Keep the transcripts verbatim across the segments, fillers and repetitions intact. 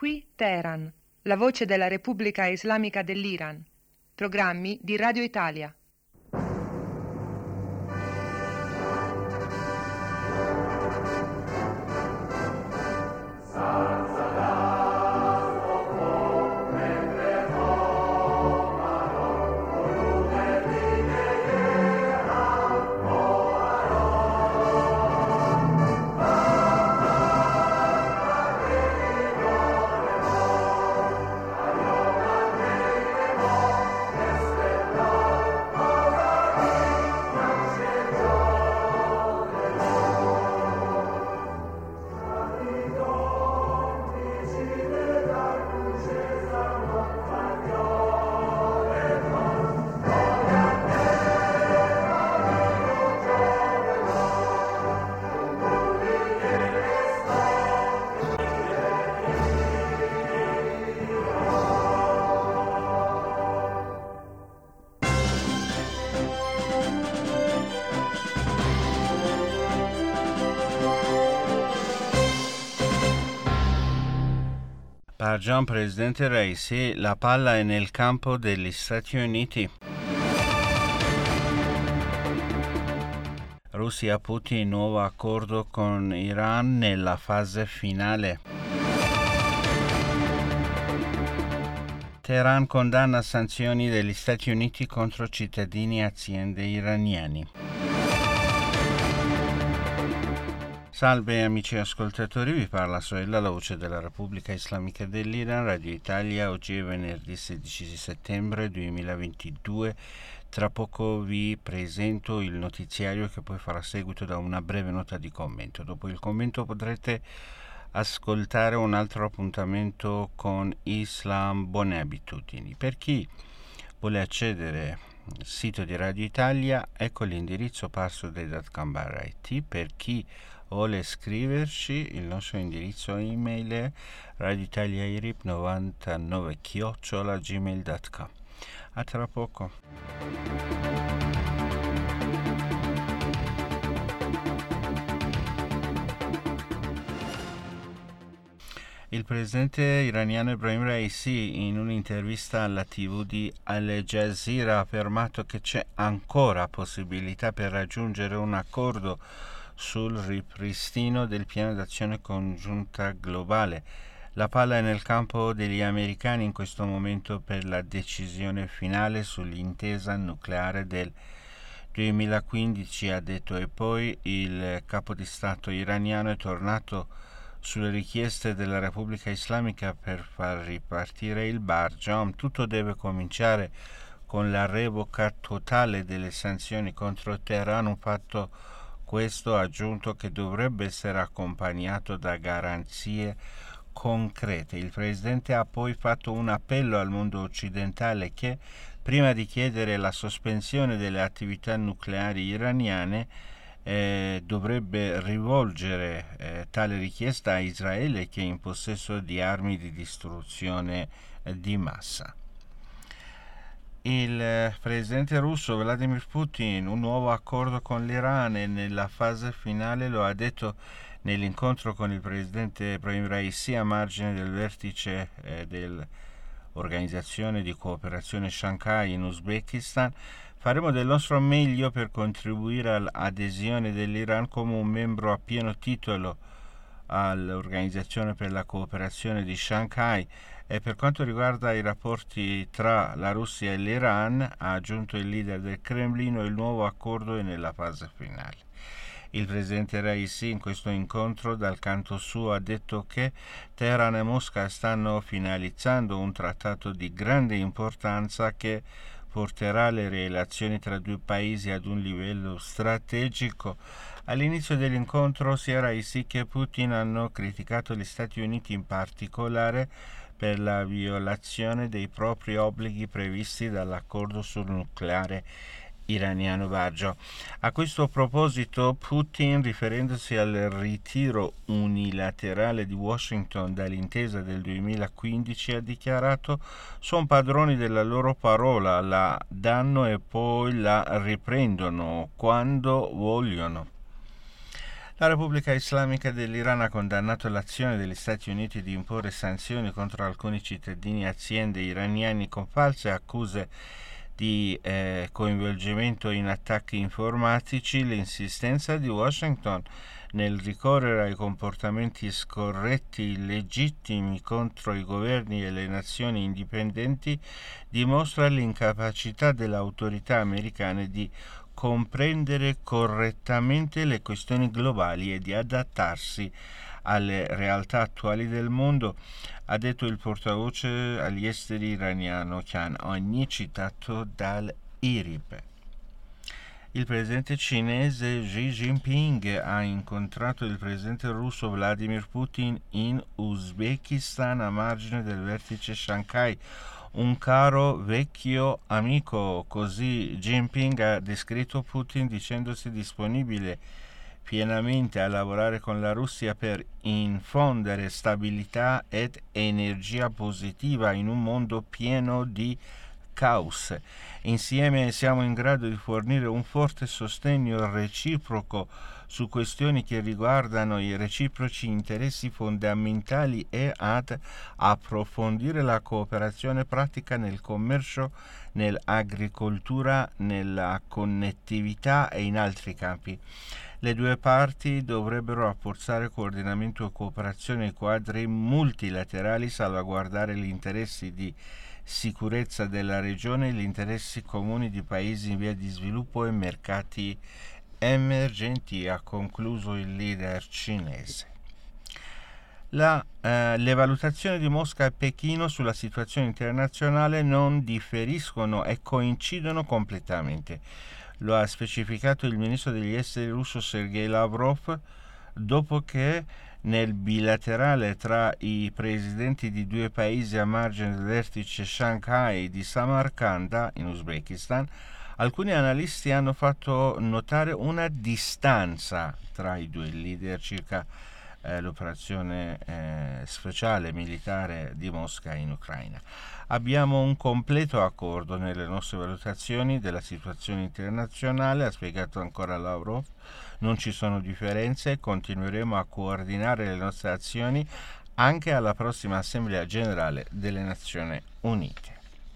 Qui Teheran, la voce della Repubblica Islamica dell'Iran. Programmi di Radio Italia. Barjam, presidente Raisi, la palla è nel campo degli Stati Uniti. Russia Putin, nuovo accordo con Iran nella fase finale. Teheran condanna sanzioni degli Stati Uniti contro cittadini e aziende iraniani. Salve amici ascoltatori, vi parla Soella, la voce della Repubblica Islamica dell'Iran, Radio Italia. Oggi è venerdì sedici settembre duemilaventidue. Tra poco vi presento il notiziario che poi farà seguito da una breve nota di commento. Dopo il commento potrete ascoltare un altro appuntamento con Islam Buone Abitudini. Per chi vuole accedere al sito di Radio Italia, ecco l'indirizzo password punto com barra it. Per chi vuole scriverci, il nostro indirizzo email è radioitaliairip novantanove chiocciola gmail punto com. A tra poco. Il presidente iraniano Ebrahim Raisi, in un'intervista alla tivù di Al Jazeera, ha affermato che c'è ancora possibilità per raggiungere un accordo sul ripristino del piano d'azione congiunta globale. La palla è nel campo degli americani in questo momento per la decisione finale sull'intesa nucleare del duemilaquindici, ha detto, e poi il capo di Stato iraniano è tornato sulle richieste della Repubblica Islamica per far ripartire il Barjam. Tutto deve cominciare con la revoca totale delle sanzioni contro Teheran, un fatto questo, ha aggiunto, che dovrebbe essere accompagnato da garanzie concrete. Il presidente ha poi fatto un appello al mondo occidentale che, prima di chiedere la sospensione delle attività nucleari iraniane, eh, dovrebbe rivolgere eh, tale richiesta a Israele, che è in possesso di armi di distruzione eh, di massa. Il presidente russo Vladimir Putin, un nuovo accordo con l'Iran e nella fase finale, lo ha detto nell'incontro con il presidente Ebrahim Raisi a margine del vertice eh, dell'Organizzazione di Cooperazione Shanghai in Uzbekistan. Faremo del nostro meglio per contribuire all'adesione dell'Iran come un membro a pieno titolo all'Organizzazione per la Cooperazione di Shanghai. E per quanto riguarda i rapporti tra la Russia e l'Iran, ha aggiunto il leader del Cremlino, il nuovo accordo è nella fase finale. Il presidente Raisi in questo incontro, dal canto suo, ha detto che Teheran e Mosca stanno finalizzando un trattato di grande importanza che porterà le relazioni tra due paesi ad un livello strategico. All'inizio dell'incontro sia Raisi che Putin hanno criticato gli Stati Uniti in particolare per la violazione dei propri obblighi previsti dall'accordo sul nucleare iraniano Barjam. A questo proposito Putin, riferendosi al ritiro unilaterale di Washington dall'intesa del duemilaquindici, ha dichiarato: sono padroni della loro parola, la danno e poi la riprendono quando vogliono. La Repubblica Islamica dell'Iran ha condannato l'azione degli Stati Uniti di imporre sanzioni contro alcuni cittadini e aziende iraniani con false accuse di eh, coinvolgimento in attacchi informatici, l'insistenza di Washington nel ricorrere ai comportamenti scorretti illegittimi contro i governi e le nazioni indipendenti dimostra l'incapacità delle autorità americane di comprendere correttamente le questioni globali e di adattarsi alle realtà attuali del mondo, ha detto il portavoce agli esteri iraniano Khan Ogni, citato dal I R I B. Il presidente cinese Xi Jinping ha incontrato il presidente russo Vladimir Putin in Uzbekistan a margine del vertice Shanghai. Un caro vecchio amico, così Jinping ha descritto Putin dicendosi disponibile pienamente a lavorare con la Russia per infondere stabilità ed energia positiva in un mondo pieno di caos. Insieme siamo in grado di fornire un forte sostegno reciproco su questioni che riguardano i reciproci interessi fondamentali e ad approfondire la cooperazione pratica nel commercio, nell'agricoltura, nella connettività e in altri campi. Le due parti dovrebbero rafforzare coordinamento e cooperazione nei quadri multilaterali, salvaguardare gli interessi di sicurezza della regione e gli interessi comuni di paesi in via di sviluppo e mercati emergenti, ha concluso il leader cinese. La, eh, le valutazioni di Mosca e Pechino sulla situazione internazionale non differiscono e coincidono completamente. Lo ha specificato il ministro degli esteri russo Sergei Lavrov dopo che nel bilaterale tra i presidenti di due paesi a margine del vertice Shanghai di Samarkanda in Uzbekistan, alcuni analisti hanno fatto notare una distanza tra i due leader circa eh, l'operazione eh, speciale militare di Mosca in Ucraina. Abbiamo un completo accordo nelle nostre valutazioni della situazione internazionale, ha spiegato ancora Lavrov. Non ci sono differenze e continueremo a coordinare le nostre azioni anche alla prossima Assemblea Generale delle Nazioni Unite.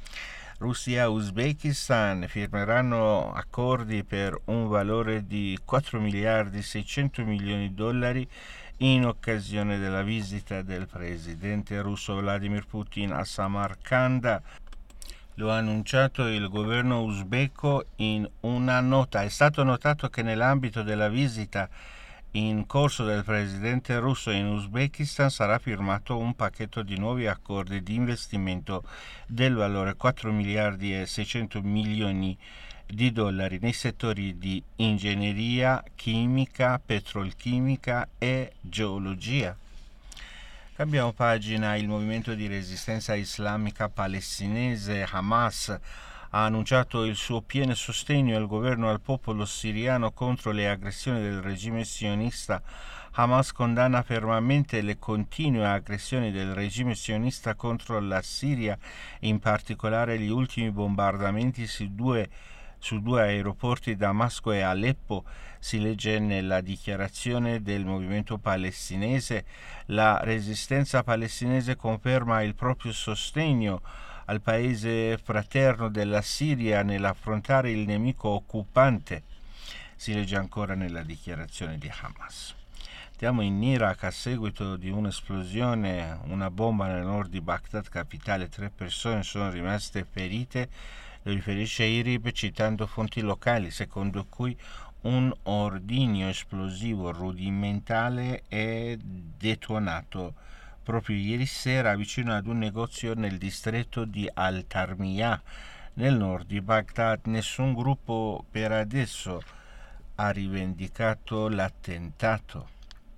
Russia e Uzbekistan firmeranno accordi per un valore di quattro miliardi seicento milioni di dollari in occasione della visita del presidente russo Vladimir Putin a Samarkanda. Lo ha annunciato il governo uzbeko in una nota. È stato notato che nell'ambito della visita in corso del presidente russo in Uzbekistan sarà firmato un pacchetto di nuovi accordi di investimento del valore quattro miliardi e seicento milioni di dollari nei settori di ingegneria, chimica, petrolchimica e geologia. Cambiamo pagina. Il movimento di resistenza islamica palestinese Hamas ha annunciato il suo pieno sostegno al governo e al popolo siriano contro le aggressioni del regime sionista. Hamas condanna fermamente le continue aggressioni del regime sionista contro la Siria, in particolare gli ultimi bombardamenti su due su due aeroporti, Damasco e Aleppo. Si legge nella dichiarazione del movimento palestinese. La resistenza palestinese conferma il proprio sostegno al paese fraterno della Siria nell'affrontare il nemico occupante. Si legge ancora nella dichiarazione di Hamas. Andiamo in Iraq. A seguito di un'esplosione, una bomba nel nord di Baghdad, capitale, tre persone sono rimaste ferite. Lo riferisce I R I B citando fonti locali, secondo cui un ordigno esplosivo rudimentale è detonato proprio ieri sera vicino ad un negozio nel distretto di Al-Tarmiyah, nel nord di Baghdad. Nessun gruppo per adesso ha rivendicato l'attentato.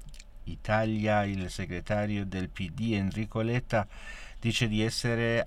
Italia, il segretario del P D Enrico Letta dice di essere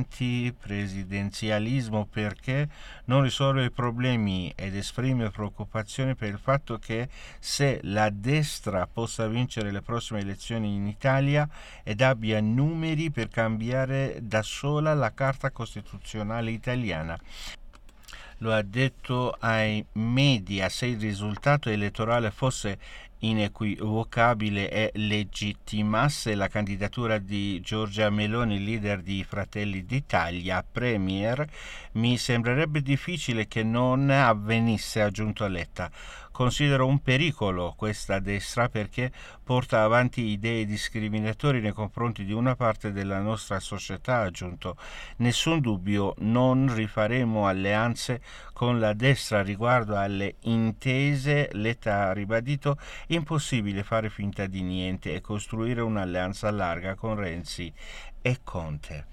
antipresidenzialismo perché non risolve i problemi ed esprime preoccupazione per il fatto che se la destra possa vincere le prossime elezioni in Italia ed abbia numeri per cambiare da sola la Carta Costituzionale italiana. Lo ha detto ai media. Se il risultato elettorale fosse inequivocabile e legittimasse la candidatura di Giorgia Meloni, leader di Fratelli d'Italia, premier, mi sembrerebbe difficile che non avvenisse, ha aggiunto Letta. Considero un pericolo questa destra perché porta avanti idee discriminatorie nei confronti di una parte della nostra società, ha aggiunto. Nessun dubbio, non rifaremo alleanze con la destra riguardo alle intese, Letta ha ribadito, impossibile fare finta di niente e costruire un'alleanza larga con Renzi e Conte.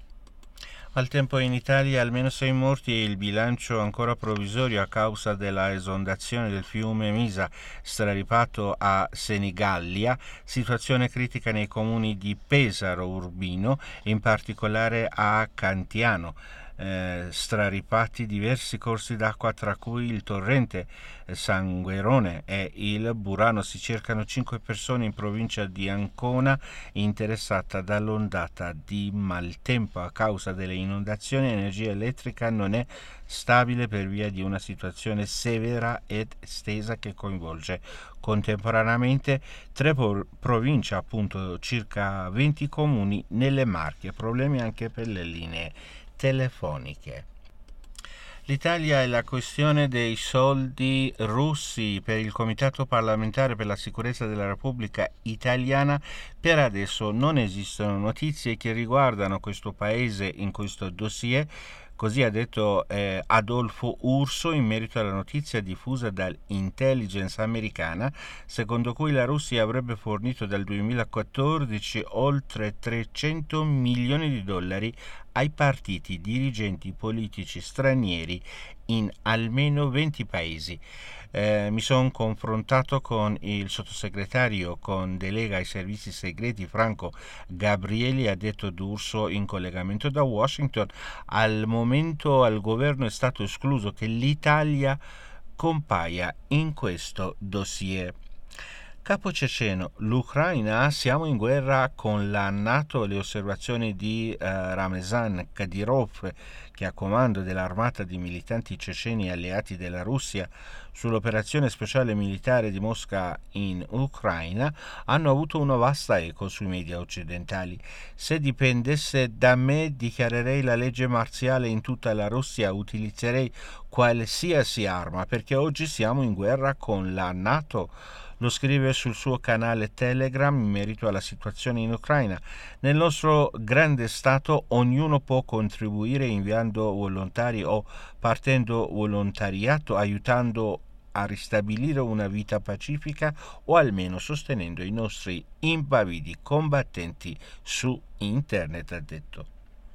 Al tempo in Italia almeno sei morti e il bilancio ancora provvisorio a causa della esondazione del fiume Misa straripato a Senigallia, situazione critica nei comuni di Pesaro Urbino, in particolare a Cantiano. Eh, straripati diversi corsi d'acqua tra cui il torrente Sanguerone e il Burano. Si cercano cinque persone in provincia di Ancona interessata dall'ondata di maltempo. A causa delle inondazioni l'energia elettrica non è stabile per via di una situazione severa ed estesa che coinvolge contemporaneamente tre por- province, appunto circa venti comuni nelle Marche, problemi anche per le linee telefoniche. L'Italia e la questione dei soldi russi per il Comitato parlamentare per la sicurezza della Repubblica Italiana. Per adesso non esistono notizie che riguardano questo paese in questo dossier. Così ha detto eh, Adolfo Urso in merito alla notizia diffusa dall'intelligence americana, secondo cui la Russia avrebbe fornito dal duemilaquattordici oltre trecento milioni di dollari ai partiti dirigenti politici stranieri in almeno venti paesi. Eh, mi sono confrontato con il sottosegretario con delega ai servizi segreti Franco Gabrielli, ha detto D'Urso in collegamento da Washington. Al momento al governo è stato escluso che l'Italia compaia in questo dossier. Capo ceceno, l'Ucraina, siamo in guerra con la NATO. Le osservazioni di uh, Ramzan Kadyrov, che ha comando dell'armata di militanti ceceni alleati della Russia sull'operazione speciale militare di Mosca in Ucraina, hanno avuto una vasta eco sui media occidentali. Se dipendesse da me, dichiarerei la legge marziale in tutta la Russia, utilizzerei qualsiasi arma, perché oggi siamo in guerra con la NATO. Lo scrive sul suo canale Telegram in merito alla situazione in Ucraina. Nel nostro grande Stato ognuno può contribuire inviando volontari o partendo volontariato, aiutando a ristabilire una vita pacifica o almeno sostenendo i nostri impavidi combattenti su internet, ha detto.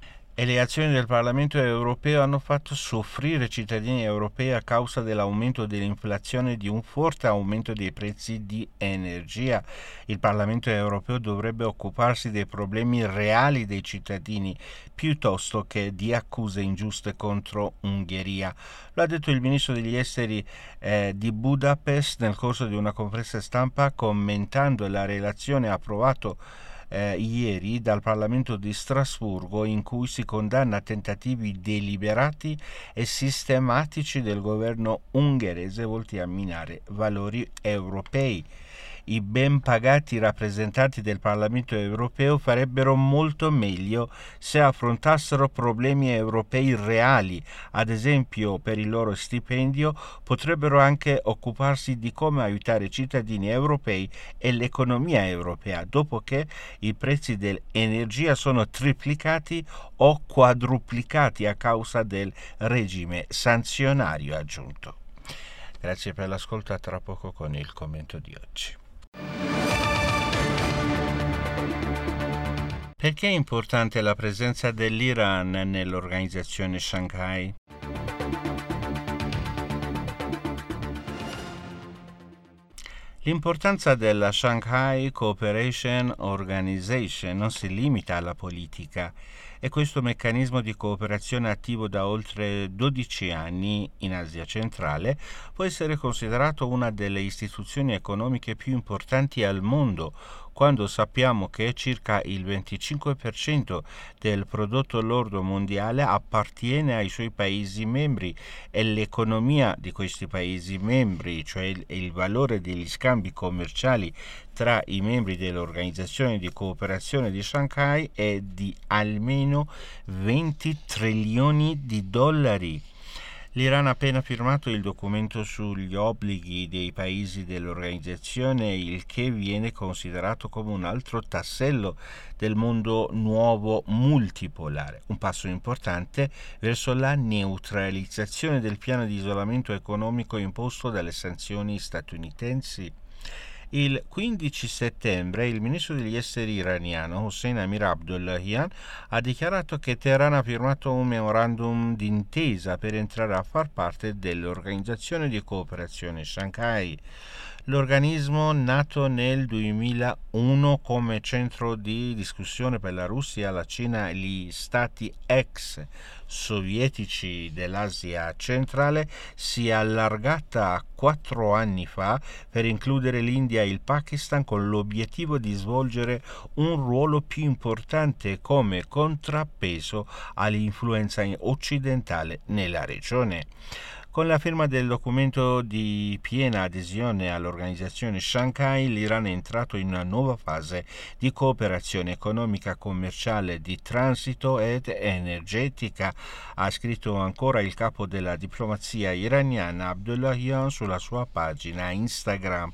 E le azioni del Parlamento europeo hanno fatto soffrire i cittadini europei a causa dell'aumento dell'inflazione e di un forte aumento dei prezzi di energia. Il Parlamento europeo dovrebbe occuparsi dei problemi reali dei cittadini piuttosto che di accuse ingiuste contro Ungheria. Lo ha detto il ministro degli esteri eh, di Budapest nel corso di una conferenza stampa commentando la relazione approvato Eh, ieri dal Parlamento di Strasburgo, in cui si condanna tentativi deliberati e sistematici del governo ungherese volti a minare valori europei. I ben pagati rappresentanti del Parlamento europeo farebbero molto meglio se affrontassero problemi europei reali, ad esempio per il loro stipendio potrebbero anche occuparsi di come aiutare i cittadini europei e l'economia europea, dopo che i prezzi dell'energia sono triplicati o quadruplicati a causa del regime sanzionario, ha aggiunto. Grazie per l'ascolto, a tra poco con il commento di oggi. Perché è importante la presenza dell'Iran nell'organizzazione Shanghai? L'importanza della Shanghai Cooperation Organization non si limita alla politica. È questo meccanismo di cooperazione attivo da oltre dodici anni in Asia centrale può essere considerato una delle istituzioni economiche più importanti al mondo, quando sappiamo che circa il venticinque per cento del prodotto lordo mondiale appartiene ai suoi Paesi membri e l'economia di questi Paesi membri, cioè il, il valore degli scambi commerciali tra i membri dell'Organizzazione di Cooperazione di Shanghai è di almeno venti trilioni di dollari. L'Iran ha appena firmato il documento sugli obblighi dei paesi dell'organizzazione, il che viene considerato come un altro tassello del mondo nuovo multipolare, un passo importante verso la neutralizzazione del piano di isolamento economico imposto dalle sanzioni statunitensi. Il quindici settembre il ministro degli esteri iraniano Hossein Amir Abdollahian ha dichiarato che Teheran ha firmato un memorandum d'intesa per entrare a far parte dell'Organizzazione di Cooperazione Shanghai. L'organismo, nato nel duemilauno come centro di discussione per la Russia, la Cina e gli stati ex sovietici dell'Asia centrale, si è allargata quattro anni fa per includere l'India e il Pakistan con l'obiettivo di svolgere un ruolo più importante come contrappeso all'influenza occidentale nella regione. Con la firma del documento di piena adesione all'organizzazione Shanghai, l'Iran è entrato in una nuova fase di cooperazione economica, commerciale, di transito ed energetica, ha scritto ancora il capo della diplomazia iraniana Abdollahian sulla sua pagina Instagram.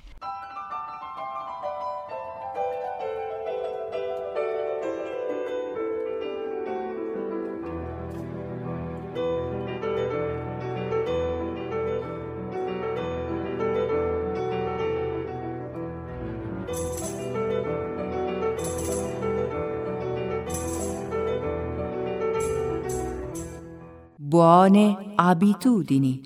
Buone abitudini.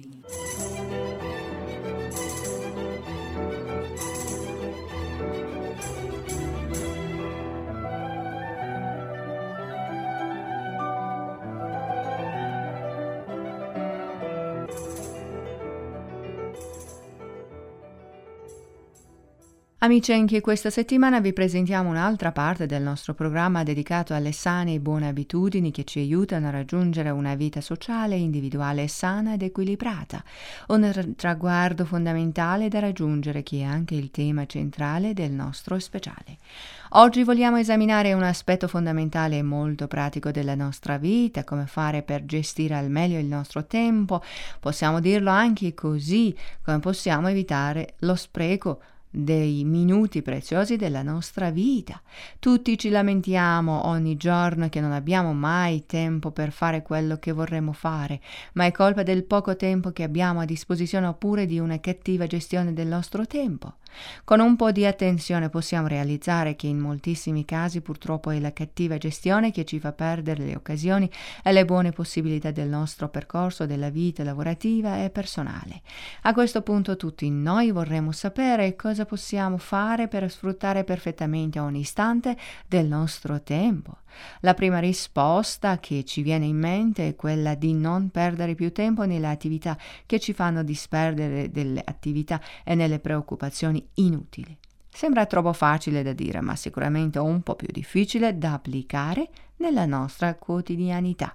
Amici, anche questa settimana vi presentiamo un'altra parte del nostro programma dedicato alle sane e buone abitudini che ci aiutano a raggiungere una vita sociale e individuale sana ed equilibrata, un traguardo fondamentale da raggiungere che è anche il tema centrale del nostro speciale. Oggi vogliamo esaminare un aspetto fondamentale e molto pratico della nostra vita, come fare per gestire al meglio il nostro tempo, possiamo dirlo anche così, come possiamo evitare lo spreco dei minuti preziosi della nostra vita. Tutti ci lamentiamo ogni giorno che non abbiamo mai tempo per fare quello che vorremmo fare, ma è colpa del poco tempo che abbiamo a disposizione oppure di una cattiva gestione del nostro tempo. Con un po' di attenzione possiamo realizzare che in moltissimi casi purtroppo è la cattiva gestione che ci fa perdere le occasioni e le buone possibilità del nostro percorso della vita lavorativa e personale. A questo punto tutti noi vorremmo sapere cosa possiamo fare per sfruttare perfettamente ogni istante del nostro tempo. La prima risposta che ci viene in mente è quella di non perdere più tempo nelle attività che ci fanno disperdere delle attività e nelle preoccupazioni inutili. Sembra troppo facile da dire, ma sicuramente un po' più difficile da applicare nella nostra quotidianità.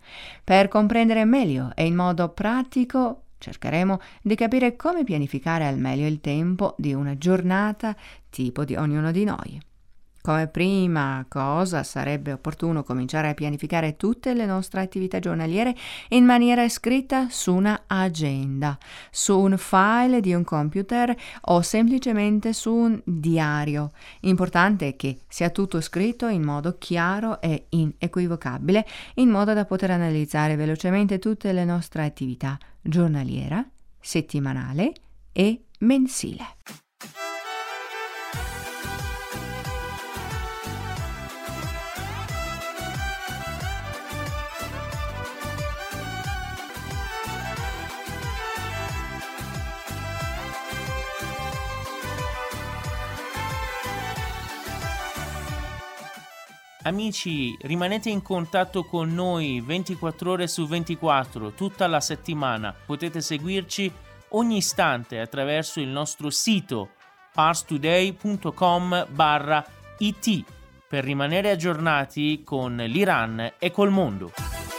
Per comprendere meglio e in modo pratico cercheremo di capire come pianificare al meglio il tempo di una giornata tipo di ognuno di noi. Come prima cosa sarebbe opportuno cominciare a pianificare tutte le nostre attività giornaliere in maniera scritta su una agenda, su un file di un computer o semplicemente su un diario. Importante è che sia tutto scritto in modo chiaro e inequivocabile, in modo da poter analizzare velocemente tutte le nostre attività giornaliera, settimanale e mensile. Amici, rimanete in contatto con noi ventiquattro ore su ventiquattro, tutta la settimana. Potete seguirci ogni istante attraverso il nostro sito parstoday punto com barra it per rimanere aggiornati con l'Iran e col mondo.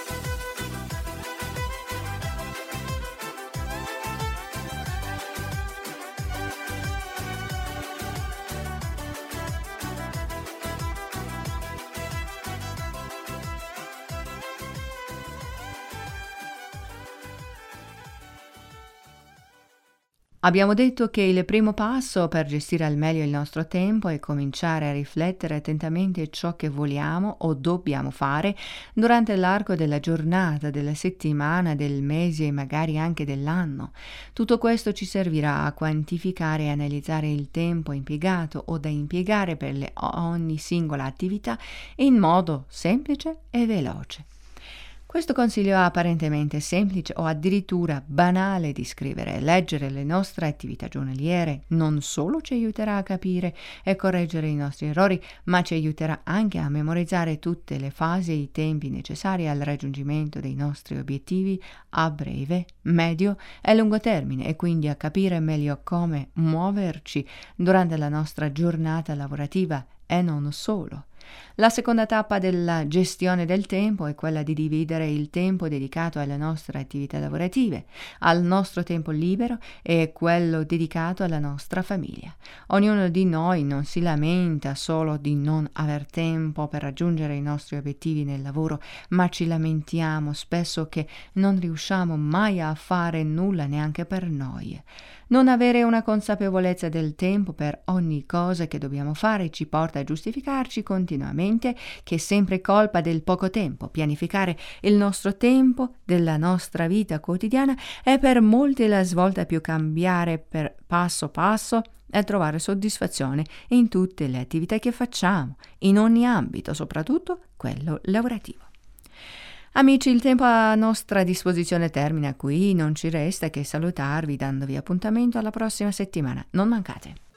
Abbiamo detto che il primo passo per gestire al meglio il nostro tempo è cominciare a riflettere attentamente ciò che vogliamo o dobbiamo fare durante l'arco della giornata, della settimana, del mese e magari anche dell'anno. Tutto questo ci servirà a quantificare e analizzare il tempo impiegato o da impiegare per le, ogni singola attività in modo semplice e veloce. Questo consiglio apparentemente semplice o addirittura banale di scrivere e leggere le nostre attività giornaliere non solo ci aiuterà a capire e correggere i nostri errori, ma ci aiuterà anche a memorizzare tutte le fasi e i tempi necessari al raggiungimento dei nostri obiettivi a breve, medio e lungo termine e quindi a capire meglio come muoverci durante la nostra giornata lavorativa e non solo. La seconda tappa della gestione del tempo è quella di dividere il tempo dedicato alle nostre attività lavorative, al nostro tempo libero e quello dedicato alla nostra famiglia. Ognuno di noi non si lamenta solo di non aver tempo per raggiungere i nostri obiettivi nel lavoro, ma ci lamentiamo spesso che non riusciamo mai a fare nulla neanche per noi. Non avere una consapevolezza del tempo per ogni cosa che dobbiamo fare ci porta a giustificarci continuamente che è sempre colpa del poco tempo. Pianificare il nostro tempo della nostra vita quotidiana è per molti la svolta più cambiare per passo passo e trovare soddisfazione in tutte le attività che facciamo, in ogni ambito, soprattutto quello lavorativo. Amici, il tempo a nostra disposizione termina qui, non ci resta che salutarvi dandovi appuntamento alla prossima settimana. Non mancate!